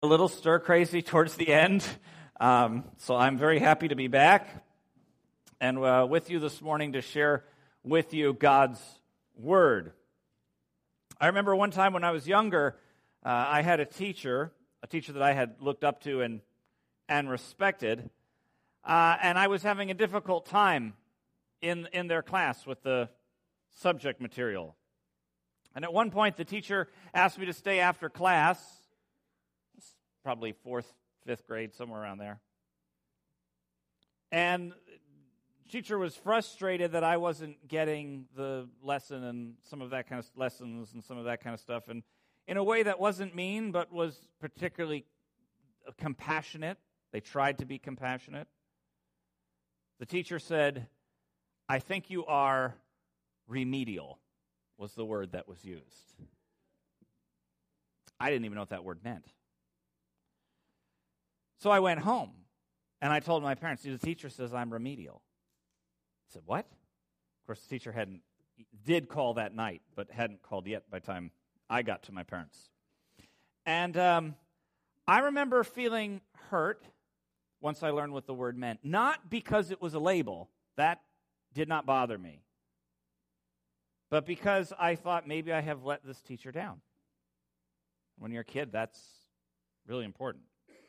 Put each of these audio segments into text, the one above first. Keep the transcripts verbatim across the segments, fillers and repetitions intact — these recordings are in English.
A little stir crazy towards the end, um, so I'm very happy to be back and uh, with you this morning to share with you God's Word. I remember one time when I was younger, uh, I had a teacher, a teacher that I had looked up to and and respected, uh, and I was having a difficult time in in their class with the subject material. And at one point, the teacher asked me to stay after class. Probably fourth, fifth grade, somewhere around there. And the teacher was frustrated that I wasn't getting the lesson and some of that kind of lessons and some of that kind of stuff, and in a way that wasn't mean, but was particularly compassionate. They tried to be compassionate. The teacher said, "I think you are remedial," was the word that was used. I didn't even know what that word meant. So I went home, and I told my parents, the teacher says I'm remedial. I said, what? Of course, the teacher hadn't, did call that night, but hadn't called yet by the time I got to my parents. And um, I remember feeling hurt once I learned what the word meant. Not because it was a label. That did not bother me. But because I thought maybe I have let this teacher down. When you're a kid, that's really important.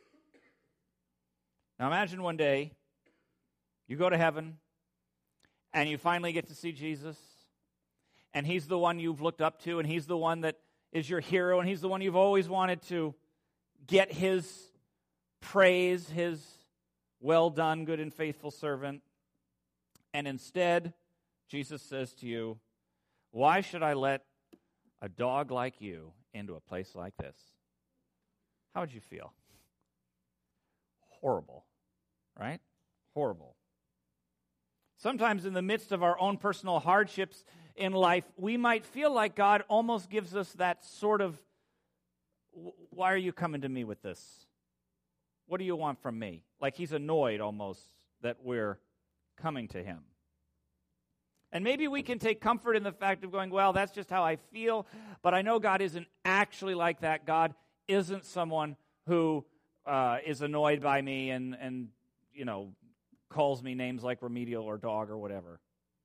Now imagine one day you go to heaven and you finally get to see Jesus, and he's the one you've looked up to, and he's the one that is your hero, and he's the one you've always wanted to get his praise, his well done, good and faithful servant. And instead, Jesus says to you, why should I let a dog like you into a place like this? How would you feel? Horrible. Right? Horrible. Sometimes in the midst of our own personal hardships in life, we might feel like God almost gives us that sort of, why are you coming to me with this? What do you want from me? Like he's annoyed almost that we're coming to him. And maybe we can take comfort in the fact of going, well, that's just how I feel, but I know God isn't actually like that. God isn't someone who uh, is annoyed by me and, and you know, calls me names like remedial or dog or whatever.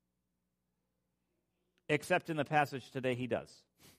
Except in the passage today, he does.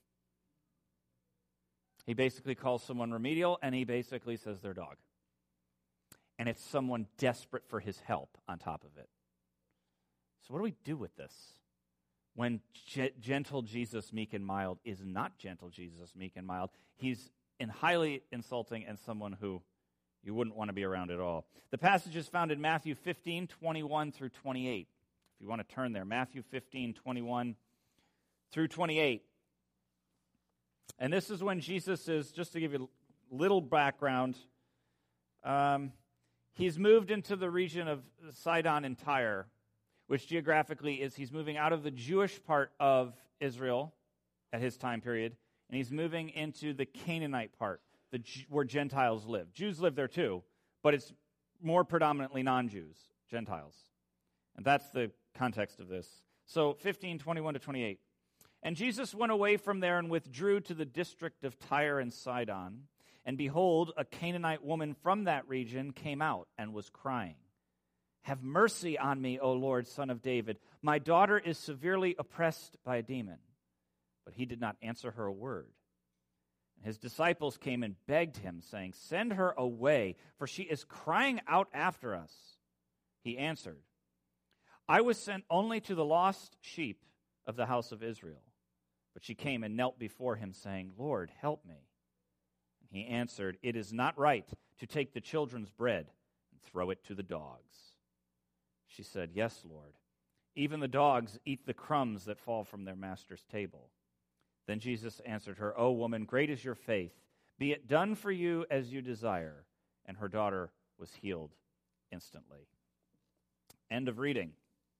He basically calls someone remedial, and he basically says they're dog. And it's someone desperate for his help on top of it. So what do we do with this? When ge- gentle Jesus, meek and mild, is not gentle Jesus, meek and mild. He's in highly insulting and someone who you wouldn't want to be around at all. The passage is found in Matthew fifteen, twenty-one through twenty-eight. If you want to turn there, Matthew fifteen, twenty-one through twenty-eight. And this is when Jesus is, just to give you a little background, um, he's moved into the region of Sidon and Tyre, which geographically is he's moving out of the Jewish part of Israel at his time period, and he's moving into the Canaanite part, the where Gentiles live. Jews live there too, but it's more predominantly non-Jews, Gentiles. And that's the context of this. So fifteen, twenty-one to twenty-eight. And Jesus went away from there and withdrew to the district of Tyre and Sidon. And behold, a Canaanite woman from that region came out and was crying, have mercy on me, O Lord, Son of David. My daughter is severely oppressed by a demon. But he did not answer her a word. His disciples came and begged him, saying, send her away, for she is crying out after us. He answered, I was sent only to the lost sheep of the house of Israel. But she came and knelt before him, saying, Lord, help me. And he answered, it is not right to take the children's bread and throw it to the dogs. She said, yes, Lord. Even the dogs eat the crumbs that fall from their master's table. Then Jesus answered her, O woman, great is your faith. Be it done for you as you desire. And her daughter was healed instantly. End of reading.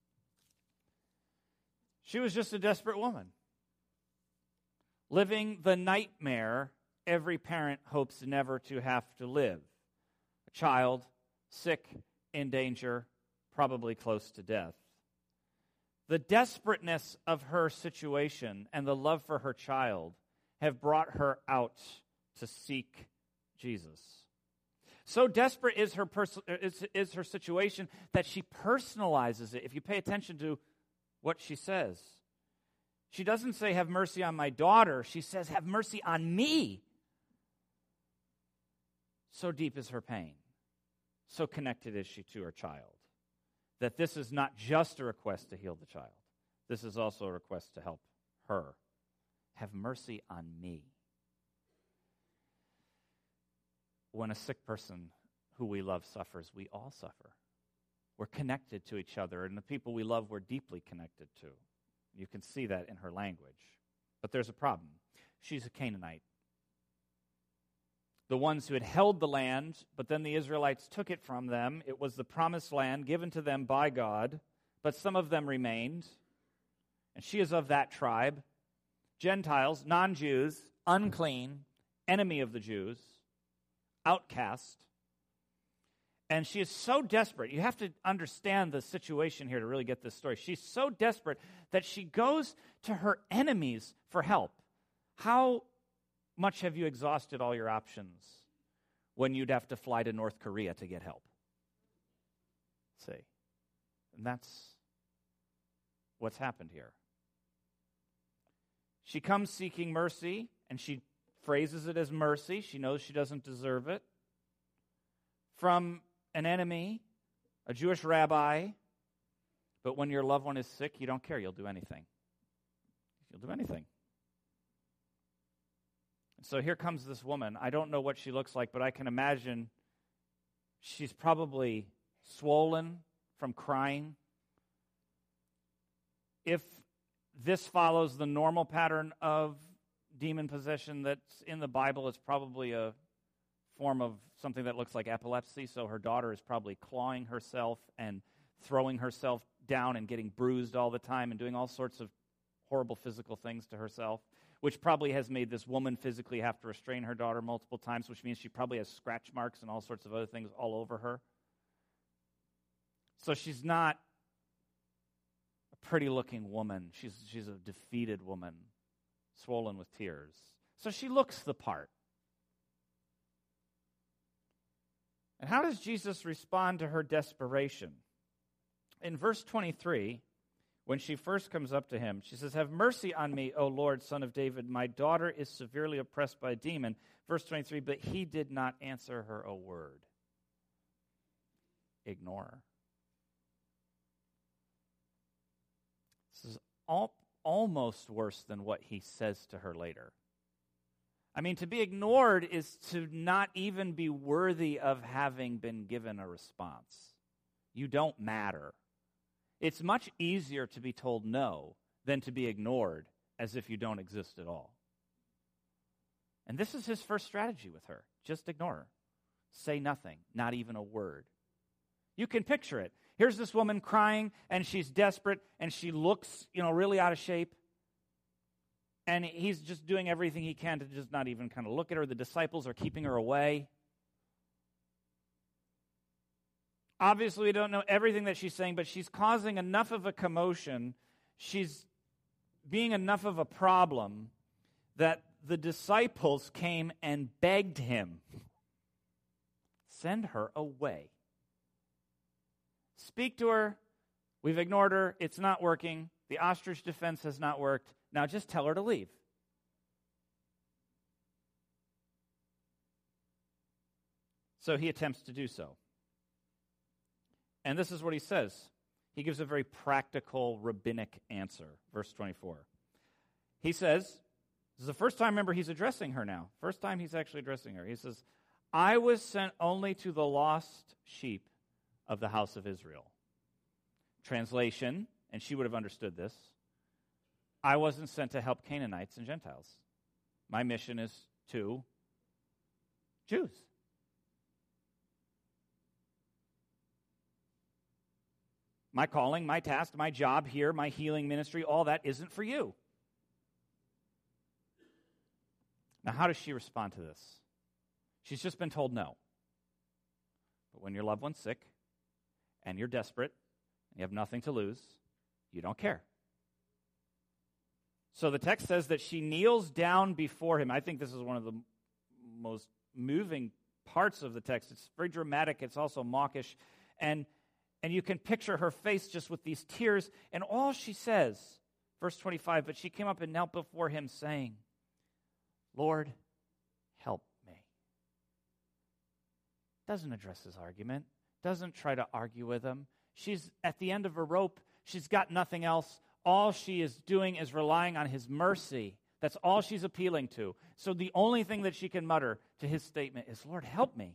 She was just a desperate woman, living the nightmare every parent hopes never to have to live. A child, sick, in danger, probably close to death. The desperateness of her situation and the love for her child have brought her out to seek Jesus. So desperate is her pers- is, is her situation that she personalizes it. If you pay attention to what she says, she doesn't say, have mercy on my daughter. She says, have mercy on me. So deep is her pain. So connected is she to her child, that this is not just a request to heal the child. This is also a request to help her. Have mercy on me. When a sick person who we love suffers, we all suffer. We're connected to each other, and the people we love we're deeply connected to. You can see that in her language. But there's a problem. She's a Canaanite. The ones who had held the land, but then the Israelites took it from them. It was the promised land given to them by God, but some of them remained. And she is of that tribe. Gentiles, non-Jews, unclean, enemy of the Jews, outcast. And she is so desperate. You have to understand the situation here to really get this story. She's so desperate that she goes to her enemies for help. How much have you exhausted all your options when you'd have to fly to North Korea to get help? See, and that's what's happened here. She comes seeking mercy, and she phrases it as mercy. She knows she doesn't deserve it. From an enemy, a Jewish rabbi, but when your loved one is sick, you don't care. You'll do anything. You'll do anything. So here comes this woman. I don't know what she looks like, but I can imagine she's probably swollen from crying. If this follows the normal pattern of demon possession that's in the Bible, it's probably a form of something that looks like epilepsy. So her daughter is probably clawing herself and throwing herself down and getting bruised all the time and doing all sorts of horrible physical things to herself, which probably has made this woman physically have to restrain her daughter multiple times, which means she probably has scratch marks and all sorts of other things all over her. So she's not a pretty-looking woman. She's, she's a defeated woman, swollen with tears. So she looks the part. And how does Jesus respond to her desperation? In verse twenty-three, when she first comes up to him, she says, have mercy on me, O Lord, Son of David. My daughter is severely oppressed by a demon. Verse twenty-three, but he did not answer her a word. Ignore her. This is all, almost worse than what he says to her later. I mean, to be ignored is to not even be worthy of having been given a response. You don't matter. It's much easier to be told no than to be ignored as if you don't exist at all. And this is his first strategy with her. Just ignore her. Say nothing, not even a word. You can picture it. Here's this woman crying, and she's desperate, and she looks, you know, really out of shape. And he's just doing everything he can to just not even kind of look at her. The disciples are keeping her away. Obviously, we don't know everything that she's saying, but she's causing enough of a commotion. She's being enough of a problem that the disciples came and begged him, send her away. Speak to her. We've ignored her. It's not working. The ostrich defense has not worked. Now just tell her to leave. So he attempts to do so. And this is what he says. He gives a very practical rabbinic answer. Verse twenty-four. He says, this is the first time, remember, he's addressing her now. First time he's actually addressing her. He says, I was sent only to the lost sheep of the house of Israel. Translation, and she would have understood this, I wasn't sent to help Canaanites and Gentiles. My mission is to Jews. My calling, my task, my job here, my healing ministry, all that isn't for you. Now, how does she respond to this? She's just been told no. But when your loved one's sick and you're desperate, you have nothing to lose, you don't care. So the text says that she kneels down before him. I think this is one of the most moving parts of the text. It's very dramatic. It's also mawkish. And, and you can picture her face just with these tears. And all she says, verse twenty-five, but she came up and knelt before him saying, Lord, help me. Doesn't address his argument. Doesn't try to argue with him. She's at the end of a rope. She's got nothing else. All she is doing is relying on his mercy. That's all she's appealing to. So the only thing that she can mutter to his statement is, Lord, help me.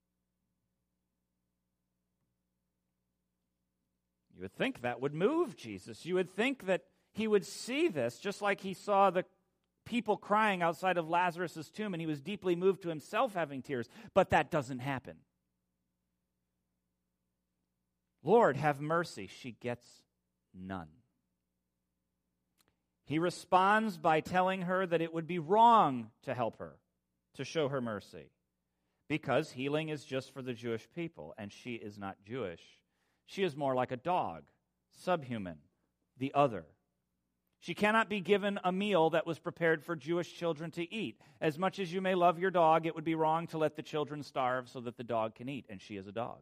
You would think that would move Jesus. You would think that he would see this, just like he saw the people crying outside of Lazarus' tomb, and he was deeply moved to himself having tears. But that doesn't happen. Lord, have mercy. She gets none. He responds by telling her that it would be wrong to help her, to show her mercy, because healing is just for the Jewish people, and she is not Jewish. She is more like a dog, subhuman, the other. She cannot be given a meal that was prepared for Jewish children to eat. As much as you may love your dog, it would be wrong to let the children starve so that the dog can eat, and she is a dog.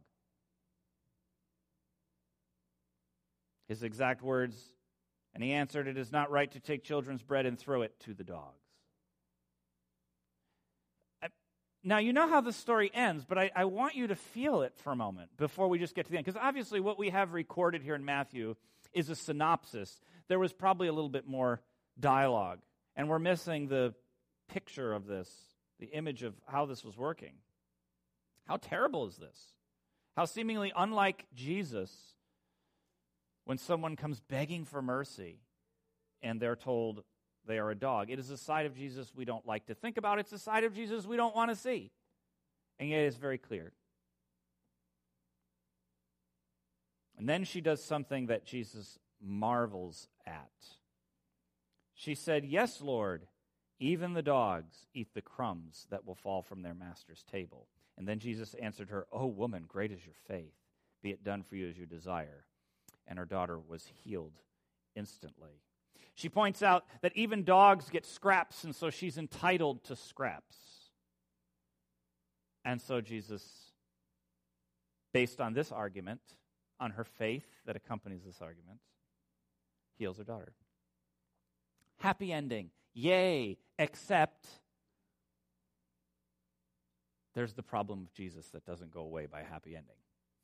His exact words, and he answered, it is not right to take children's bread and throw it to the dogs. I, now, you know how the story ends, but I, I want you to feel it for a moment before we just get to the end. Because obviously what we have recorded here in Matthew is a synopsis. There was probably a little bit more dialogue, and we're missing the picture of this, the image of how this was working. How terrible is this? How seemingly unlike Jesus when someone comes begging for mercy and they're told they are a dog. It is a side of Jesus we don't like to think about. It's a side of Jesus we don't want to see. And yet it's very clear. And then she does something that Jesus marvels at. She said, yes, Lord, even the dogs eat the crumbs that will fall from their master's table. And then Jesus answered her, oh, woman, great is your faith. Be it done for you as you desire. And her daughter was healed instantly. She points out that even dogs get scraps, and so she's entitled to scraps. And so Jesus, based on this argument, on her faith that accompanies this argument, heals her daughter. Happy ending. Yay, except there's the problem of Jesus that doesn't go away by a happy ending.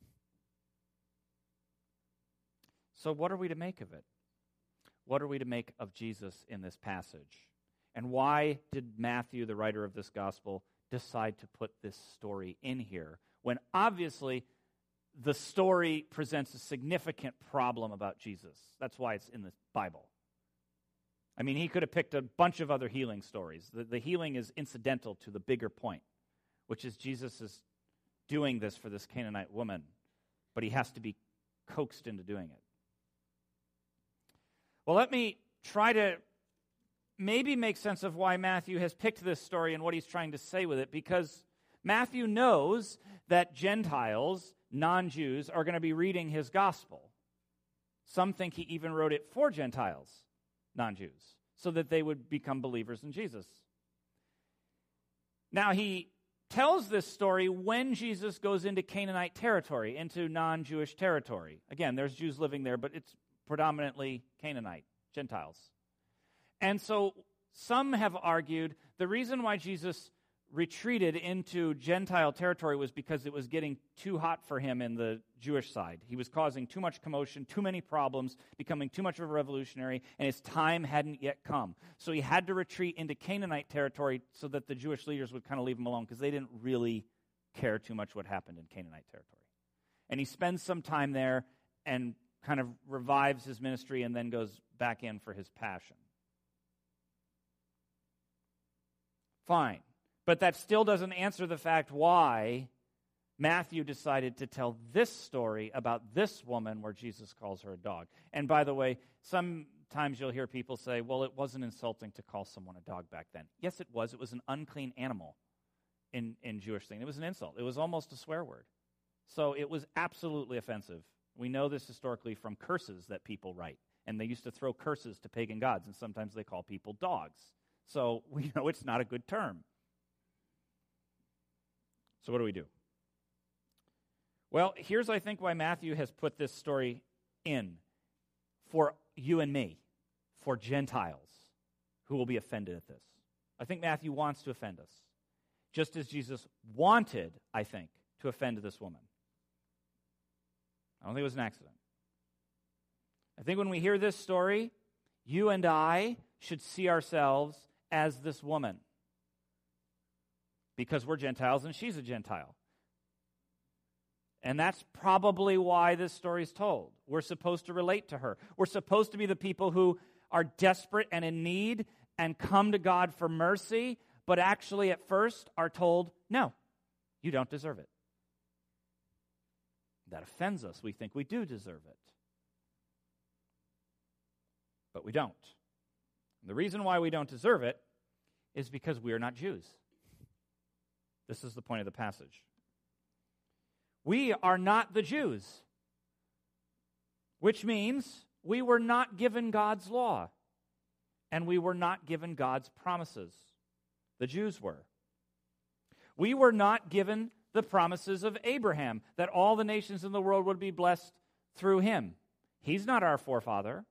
So what are we to make of it? What are we to make of Jesus in this passage? And why did Matthew, the writer of this gospel, decide to put this story in here when obviously the story presents a significant problem about Jesus? That's why it's in the Bible. I mean, he could have picked a bunch of other healing stories. The, the healing is incidental to the bigger point, which is Jesus is doing this for this Canaanite woman, but he has to be coaxed into doing it. Well, let me try to maybe make sense of why Matthew has picked this story and what he's trying to say with it, because Matthew knows that Gentiles, non-Jews, are going to be reading his gospel. Some think he even wrote it for Gentiles, non-Jews, so that they would become believers in Jesus. Now, he tells this story when Jesus goes into Canaanite territory, into non-Jewish territory. Again, there's Jews living there, but it's predominantly Canaanite, Gentiles. And so some have argued the reason why Jesus retreated into Gentile territory was because it was getting too hot for him in the Jewish side. He was causing too much commotion, too many problems, becoming too much of a revolutionary, and his time hadn't yet come. So he had to retreat into Canaanite territory so that the Jewish leaders would kind of leave him alone because they didn't really care too much what happened in Canaanite territory. And he spends some time there and kind of revives his ministry and then goes back in for his passion. Fine. But that still doesn't answer the fact why Matthew decided to tell this story about this woman where Jesus calls her a dog. And by the way, sometimes you'll hear people say, well, it wasn't insulting to call someone a dog back then. Yes, it was. It was an unclean animal in, in Jewish thing. It was an insult. It was almost a swear word. So it was absolutely offensive. We know this historically from curses that people write. And they used to throw curses to pagan gods, and sometimes they call people dogs. So we know it's not a good term. So what do we do? Well, here's, I think, why Matthew has put this story in for you and me, for Gentiles who will be offended at this. I think Matthew wants to offend us, just as Jesus wanted, I think, to offend this woman. I don't think it was an accident. I think when we hear this story, you and I should see ourselves as this woman, because we're Gentiles and she's a Gentile. And that's probably why this story is told. We're supposed to relate to her. We're supposed to be the people who are desperate and in need and come to God for mercy, but actually at first are told, no, you don't deserve it. That offends us. We think we do deserve it. But we don't. And the reason why we don't deserve it is because we are not Jews. This is the point of the passage. We are not the Jews, which means we were not given God's law, and we were not given God's promises. The Jews were. We were not given the promises of Abraham, that all the nations in the world would be blessed through him. He's not our forefather.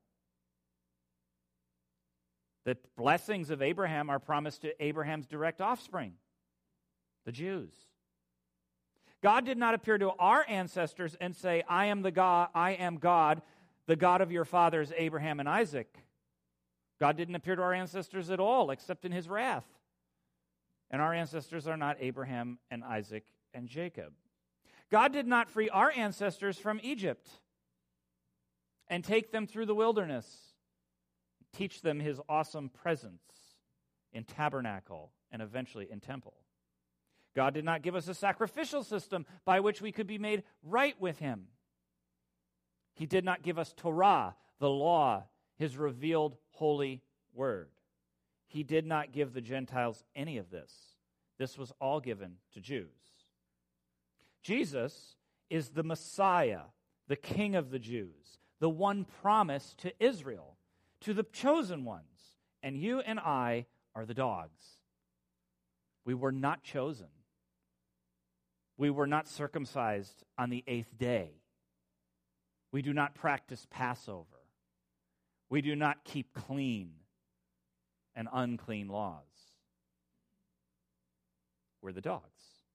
The blessings of Abraham are promised to Abraham's direct offspring, the Jews. God did not appear to our ancestors and say, I am the God, I am God, the God of your fathers, Abraham and Isaac. God didn't appear to our ancestors at all, except in his wrath. And our ancestors are not Abraham and Isaac and Jacob. God did not free our ancestors from Egypt and take them through the wilderness, teach them his awesome presence in tabernacle and eventually in temple. God did not give us a sacrificial system by which we could be made right with him. He did not give us Torah, the law, his revealed holy word. He did not give the Gentiles any of this. This was all given to Jews. Jesus is the Messiah, the King of the Jews, the one promised to Israel, to the chosen ones. And you and I are the dogs. We were not chosen. We were not circumcised on the eighth day. We do not practice Passover. We do not keep clean and unclean laws. We're the dogs.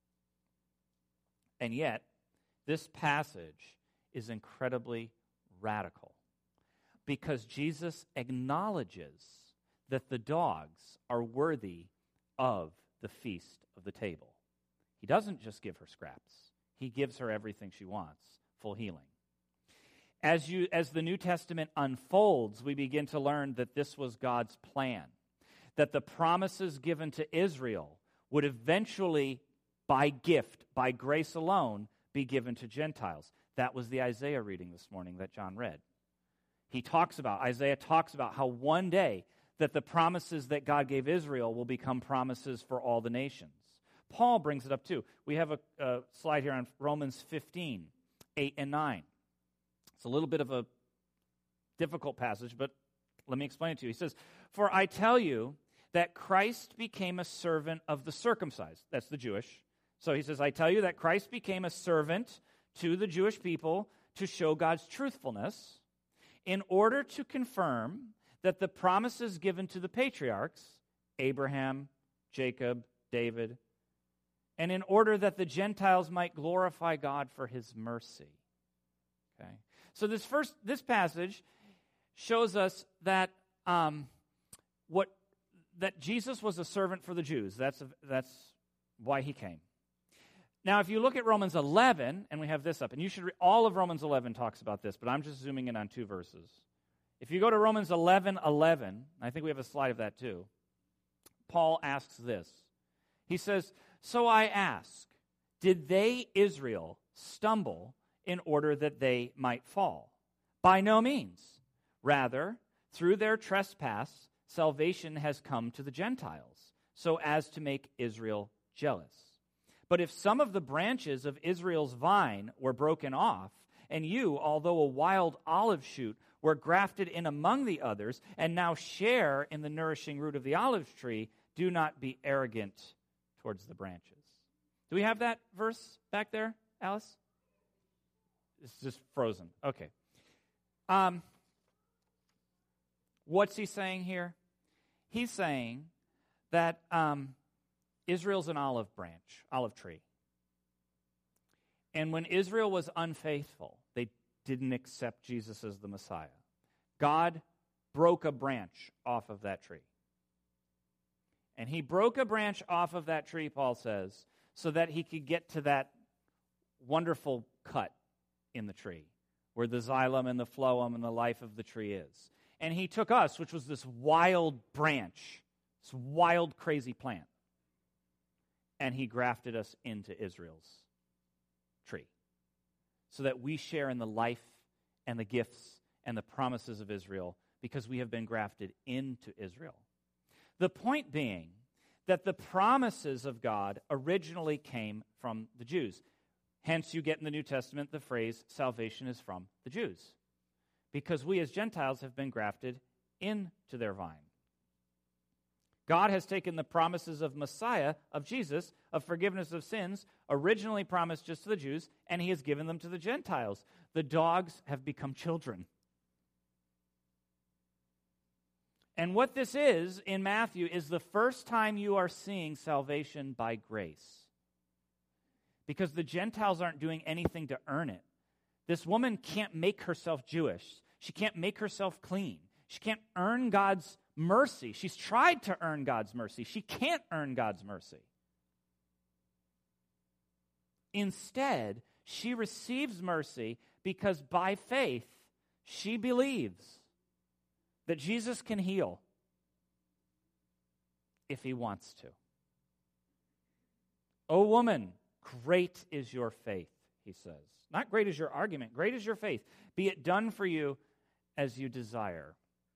And yet, this passage is incredibly radical because Jesus acknowledges that the dogs are worthy of the feast of the table. He doesn't just give her scraps. He gives her everything she wants, full healing. As you, as the New Testament unfolds, we begin to learn that this was God's plan, that the promises given to Israel would eventually, by gift, by grace alone, be given to Gentiles. That was the Isaiah reading this morning that John read. He talks about, Isaiah talks about how one day that the promises that God gave Israel will become promises for all the nations. Paul brings it up too. We have a, a slide here on Romans fifteen, eight and nine. It's a little bit of a difficult passage, but let me explain it to you. He says, for I tell you that Christ became a servant of the circumcised. That's the Jewish. So he says, I tell you that Christ became a servant to the Jewish people to show God's truthfulness in order to confirm that the promises given to the patriarchs, Abraham, Jacob, David, and in order that the Gentiles might glorify God for his mercy. Okay. So this first, this passage shows us that um, what that Jesus was a servant for the Jews. That's a, that's why he came. Now, if you look at Romans eleven, and we have this up, and you should re- all of Romans eleven talks about this, but I'm just zooming in on two verses. If you go to Romans eleven eleven, I think we have a slide of that too. Paul asks this. He says, "So I ask, did they, Israel, stumble in order that they might fall? By no means. Rather, through their trespass, salvation has come to the Gentiles, so as to make Israel jealous. But if some of the branches of Israel's vine were broken off, and you, although a wild olive shoot, were grafted in among the others, and now share in the nourishing root of the olive tree, do not be arrogant towards the branches." Do we have that verse back there, Alice? It's just frozen. Okay. Um, what's he saying here? He's saying that um, Israel's an olive branch, olive tree. And when Israel was unfaithful, they didn't accept Jesus as the Messiah. God broke a branch off of that tree. And he broke a branch off of that tree, Paul says, so that he could get to that wonderful cut in the tree, where the xylem and the phloem and the life of the tree is. And he took us, which was this wild branch, this wild, crazy plant, and he grafted us into Israel's tree, so that we share in the life and the gifts and the promises of Israel, because we have been grafted into Israel. The point being that the promises of God originally came from the Jews. Hence, you get in the New Testament the phrase, salvation is from the Jews, because we as Gentiles have been grafted into their vine. God has taken the promises of Messiah, of Jesus, of forgiveness of sins, originally promised just to the Jews, and he has given them to the Gentiles. The dogs have become children. And what this is in Matthew is the first time you are seeing salvation by grace. Because the Gentiles aren't doing anything to earn it. This woman can't make herself Jewish. She can't make herself clean. She can't earn God's mercy. She's tried to earn God's mercy. She can't earn God's mercy. Instead, she receives mercy because by faith, she believes that Jesus can heal if he wants to. O woman, great is your faith, he says. Not great is your argument, great is your faith. Be it done for you as you desire.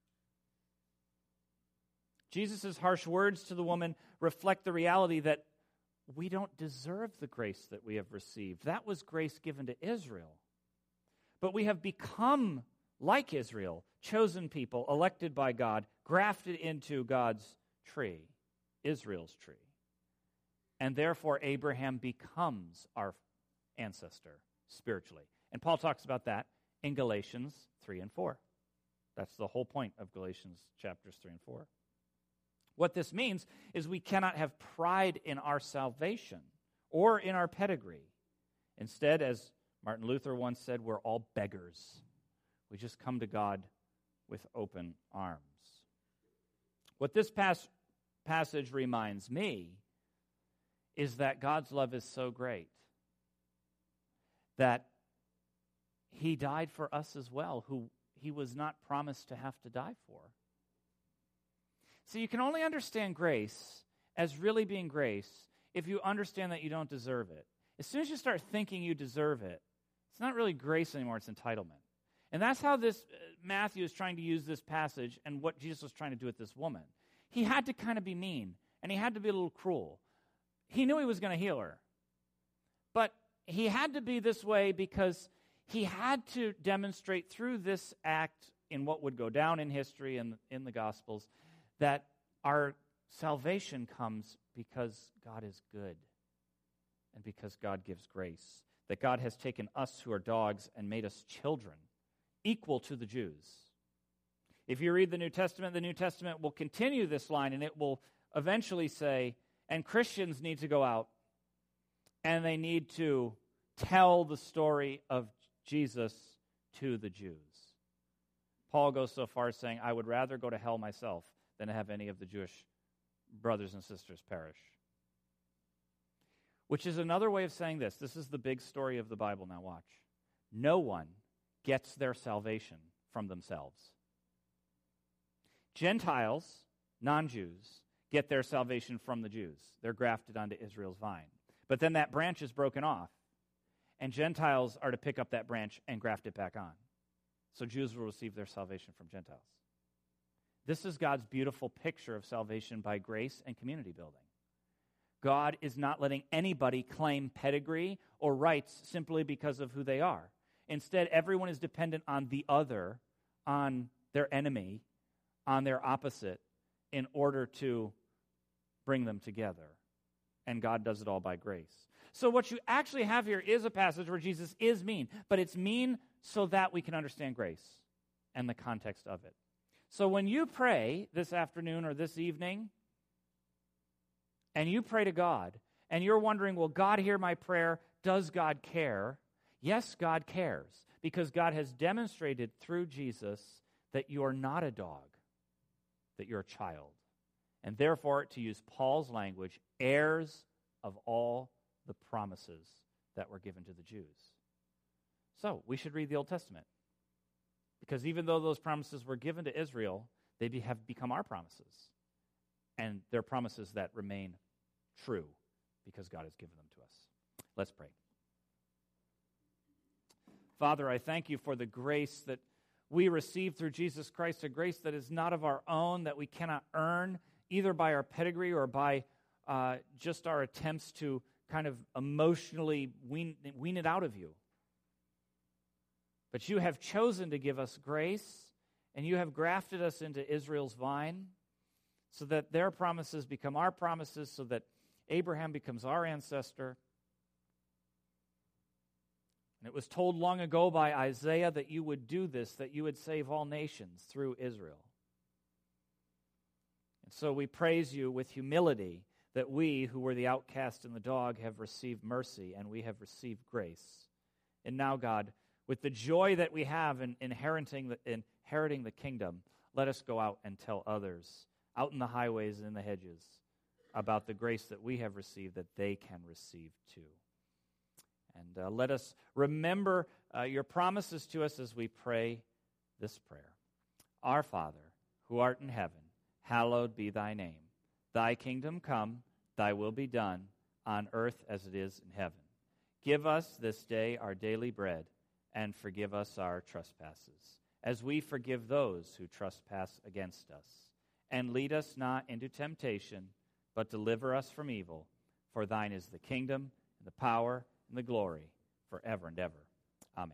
Jesus' harsh words to the woman reflect the reality that we don't deserve the grace that we have received. That was grace given to Israel. But we have become like Israel, chosen people, elected by God, grafted into God's tree, Israel's tree. And therefore, Abraham becomes our ancestor spiritually. And Paul talks about that in Galatians three and four. That's the whole point of Galatians chapters three and four. What this means is we cannot have pride in our salvation or in our pedigree. Instead, as Martin Luther once said, we're all beggars. We just come to God with open arms. What this pas- passage reminds me is that God's love is so great that he died for us as well, who he was not promised to have to die for. So you can only understand grace as really being grace if you understand that you don't deserve it. As soon as you start thinking you deserve it, it's not really grace anymore, it's entitlement. And that's how this uh, Matthew is trying to use this passage and what Jesus was trying to do with this woman. He had to kind of be mean, and he had to be a little cruel. He knew he was going to heal her. But he had to be this way because he had to demonstrate through this act in what would go down in history and in the Gospels that our salvation comes because God is good and because God gives grace. That God has taken us who are dogs and made us children, equal to the Jews. If you read the New Testament, the New Testament will continue this line, and it will eventually say, and Christians need to go out, and they need to tell the story of Jesus to the Jews. Paul goes so far as saying, I would rather go to hell myself than to have any of the Jewish brothers and sisters perish. Which is another way of saying this. This is the big story of the Bible. Now watch. No one gets their salvation from themselves. Gentiles, non-Jews, get their salvation from the Jews. They're grafted onto Israel's vine. But then that branch is broken off, and Gentiles are to pick up that branch and graft it back on. So Jews will receive their salvation from Gentiles. This is God's beautiful picture of salvation by grace and community building. God is not letting anybody claim pedigree or rights simply because of who they are. Instead, everyone is dependent on the other, on their enemy, on their opposite, in order to bring them together. And God does it all by grace. So what you actually have here is a passage where Jesus is mean, but it's mean so that we can understand grace and the context of it. So when you pray this afternoon or this evening, and you pray to God, and you're wondering, will God hear my prayer? Does God care? Yes, God cares, because God has demonstrated through Jesus that you are not a dog, that you're a child. And therefore, to use Paul's language, heirs of all the promises that were given to the Jews. So, we should read the Old Testament. Because even though those promises were given to Israel, they be, have become our promises. And they're promises that remain true because God has given them to us. Let's pray. Father, I thank you for the grace that we receive through Jesus Christ, a grace that is not of our own, that we cannot earn, either by our pedigree or by uh, just our attempts to kind of emotionally wean, wean it out of you. But you have chosen to give us grace, and you have grafted us into Israel's vine so that their promises become our promises, so that Abraham becomes our ancestor. And it was told long ago by Isaiah that you would do this, that you would save all nations through Israel. And so we praise you with humility that we, who were the outcast and the dog, have received mercy and we have received grace. And now, God, with the joy that we have in inheriting the, inheriting the kingdom, let us go out and tell others, out in the highways and in the hedges, about the grace that we have received that they can receive too. And uh, let us remember uh, your promises to us as we pray this prayer. Our Father, who art in heaven, hallowed be thy name. Thy kingdom come, thy will be done, on earth as it is in heaven. Give us this day our daily bread, and forgive us our trespasses, as we forgive those who trespass against us. And lead us not into temptation, but deliver us from evil. For thine is the kingdom, and the power, and the glory, forever and ever. Amen.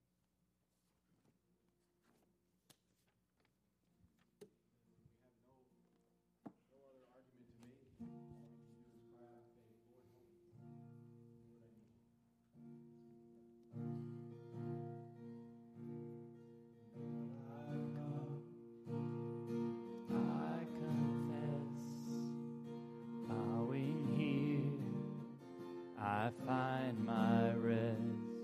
I find my rest.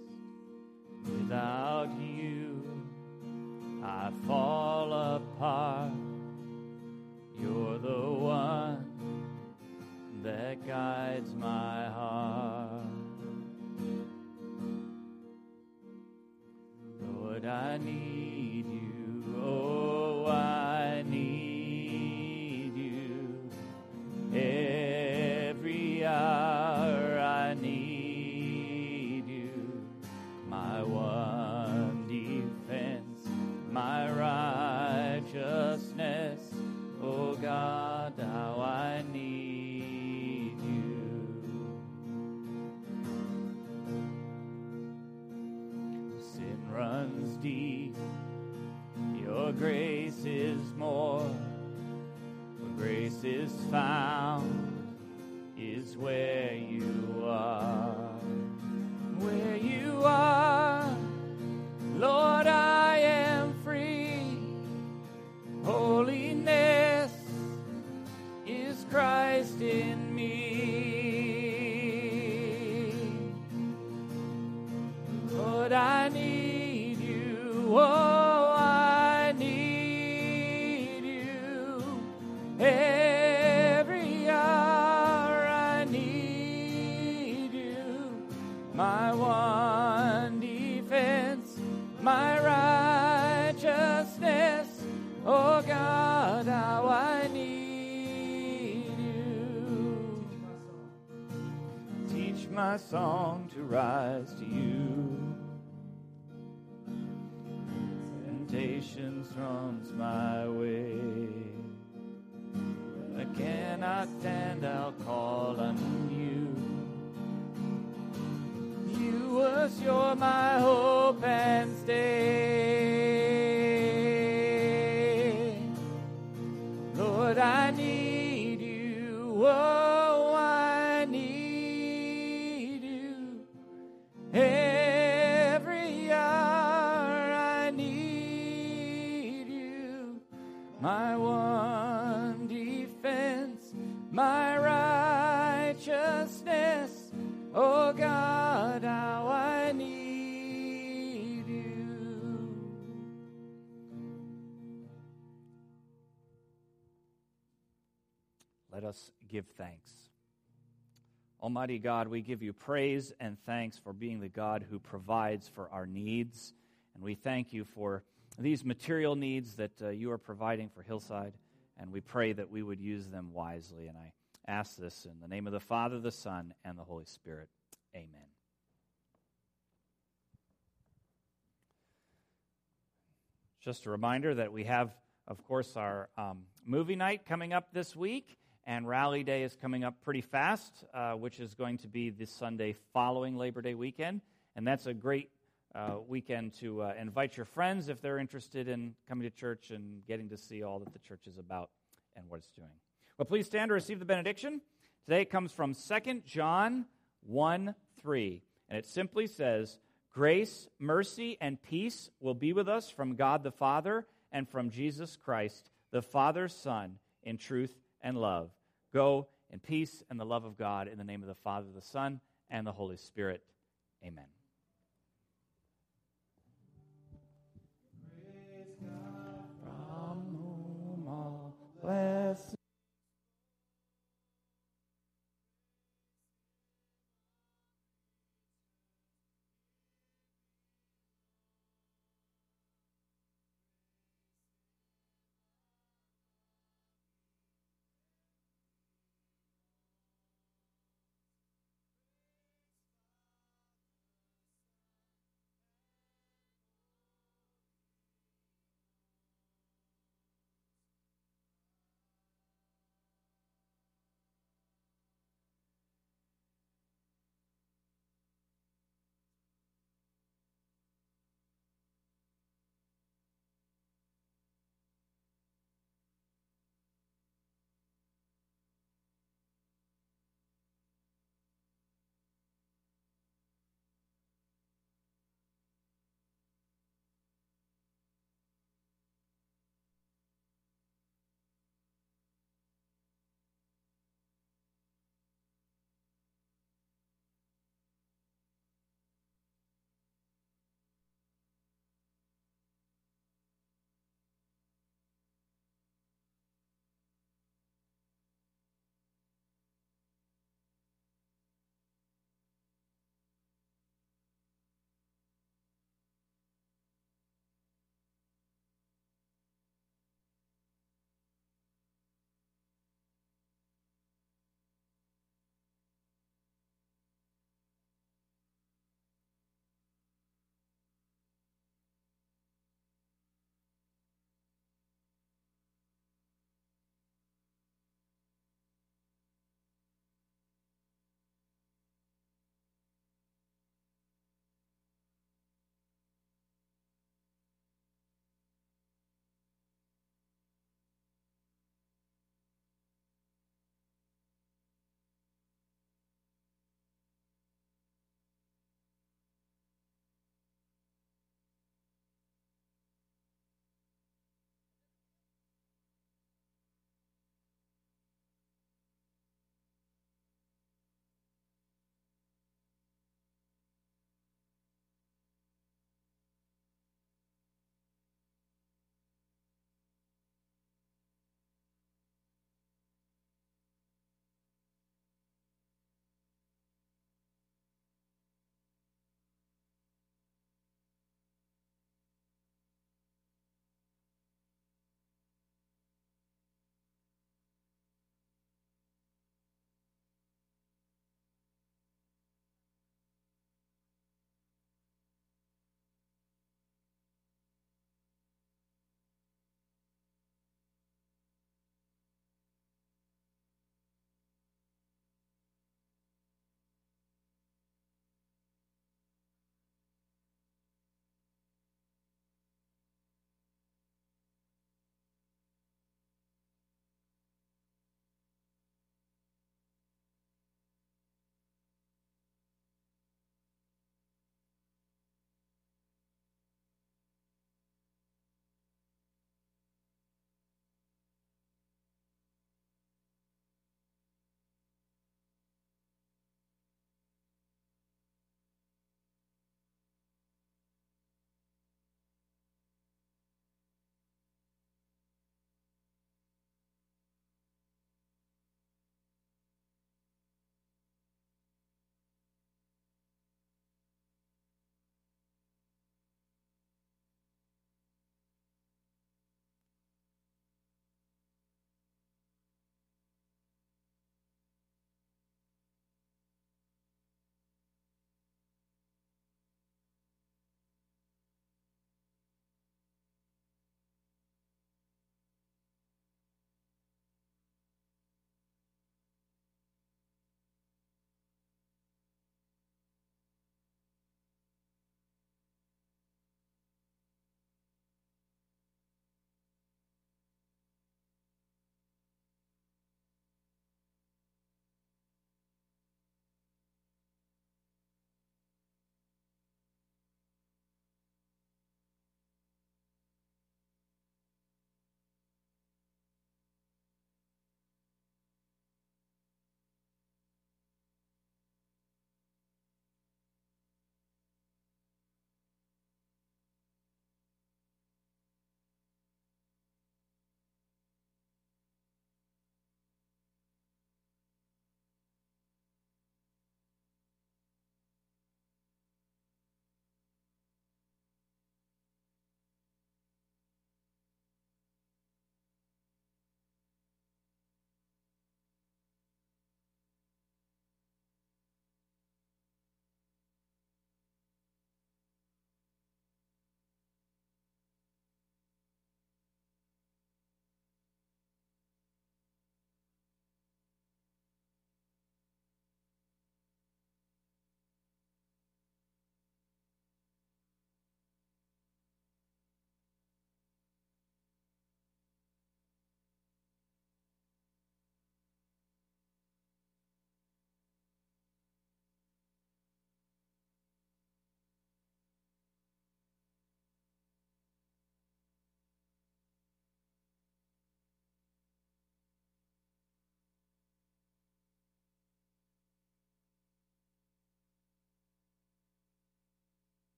Without you, I fall apart. You're the one that guides my heart. Lord, I need you. Oh, I need you. Every hour. My righteousness, oh God, how I need you. Sin runs deep, your grace is more. Where grace is found is where you are. Where you are, Lord, I am free. Holiness is Christ in me. Lord, I need you. Oh, I need you. Every hour I need you. My one defense, my righteousness, oh God, how I need you. Teach my song to rise to you. Temptation throws my way. I cannot stand, I'll call on you. You assure my hope and stay. Lord, I need you. Oh, I need us give thanks. Almighty God, we give you praise and thanks for being the God who provides for our needs. And we thank you for these material needs that uh, you are providing for Hillside. And we pray that we would use them wisely. And I ask this in the name of the Father, the Son, and the Holy Spirit. Amen. Just a reminder that we have, of course, our um, movie night coming up this week. And Rally Day is coming up pretty fast, uh, which is going to be this Sunday following Labor Day weekend. And that's a great uh, weekend to uh, invite your friends if they're interested in coming to church and getting to see all that the church is about and what it's doing. Well, please stand to receive the benediction. Today it comes from Second John one three. And it simply says, "Grace, mercy, and peace will be with us from God the Father and from Jesus Christ, the Father's Son, in truth and love. Go in peace and the love of God in the name of the Father, the Son, and the Holy Spirit. Amen."